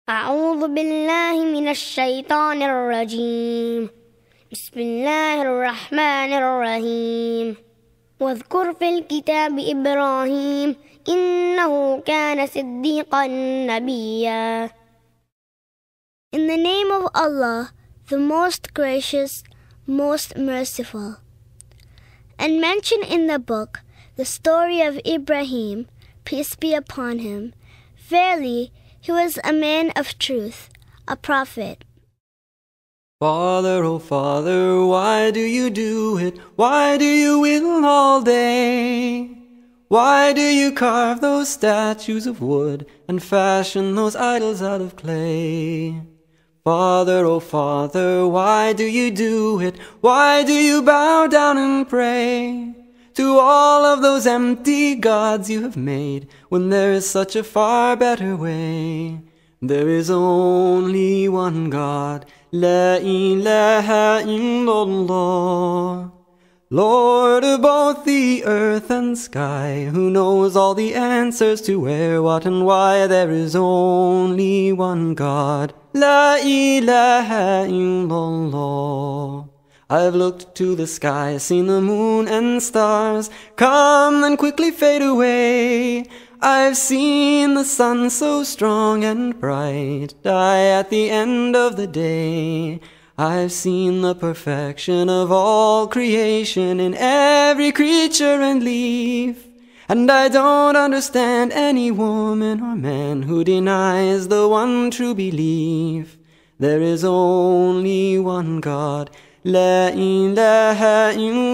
أعوذ بالله من الشيطان الرجيم. بسم الله الرحمن الرحيم. واذكر في الكتاب إبراهيم إنه كان صديقا نبيا. In the name of Allah, the most gracious, most merciful. And mention in the book the story of Ibrahim, peace be upon him. Verily, he was a man of truth, a prophet. Father, oh Father, why do you do it? Why do you will all day? Why do you carve those statues of wood and fashion those idols out of clay? Father, oh Father, why do you do it? Why do you bow down and pray to all of those empty gods you have made, when there is such a far better way? There is only one God, La ilaha illallah, Lord of both the earth and sky, who knows all the answers to where, what and why. There is only one God, La ilaha illallah. I've looked to the sky, seen the moon and stars come and quickly fade away. I've seen the sun so strong and bright die at the end of the day. I've seen the perfection of all creation in every creature and leaf. And I don't understand any woman or man who denies the one true belief. There is only one God, La ilaha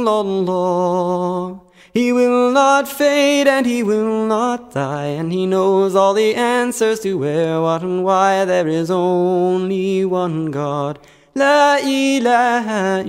illallah. He will not fade and he will not die, and he knows all the answers to where, what and why. There is only one God, La ilaha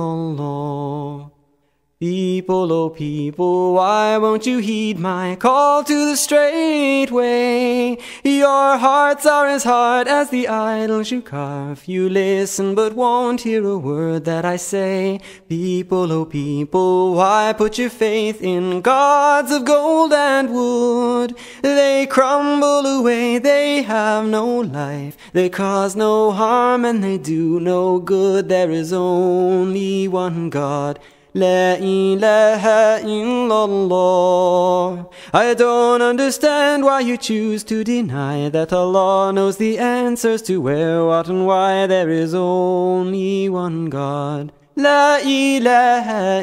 illallah. People, oh people, why won't you heed my call to the straight way? Your hearts are as hard as the idols you carve. You listen but won't hear a word that I say. People, oh people, why put your faith in gods of gold and wood? They crumble away, they have no life, they cause no harm and they do no good. There is only one God, La ilaha illallah. I don't understand why you choose to deny that Allah knows the answers to where, what and why. There is only one God, La ilaha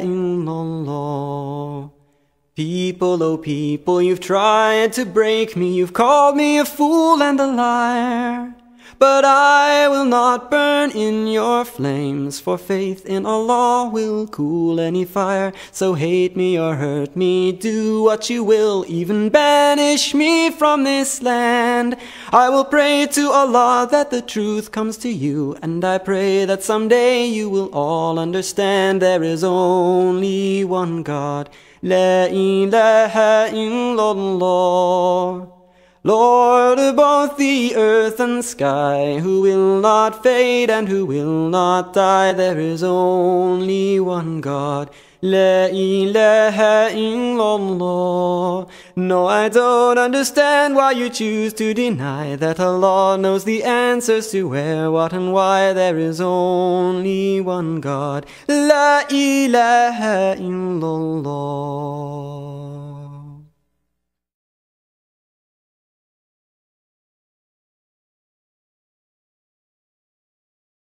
illallah. People, oh people, you've tried to break me, you've called me a fool and a liar. But I will not burn in your flames, for faith in Allah will cool any fire. So hate me or hurt me, do what you will, even banish me from this land. I will pray to Allah that the truth comes to you, and I pray that someday you will all understand. There is only one God, La ilaha illallah, Lord of both the earth and sky, who will not fade and who will not die. There is only one God, La ilaha illallah. No, I don't understand why you choose to deny that Allah knows the answers to where, what and why. There is only one God, La ilaha illallah.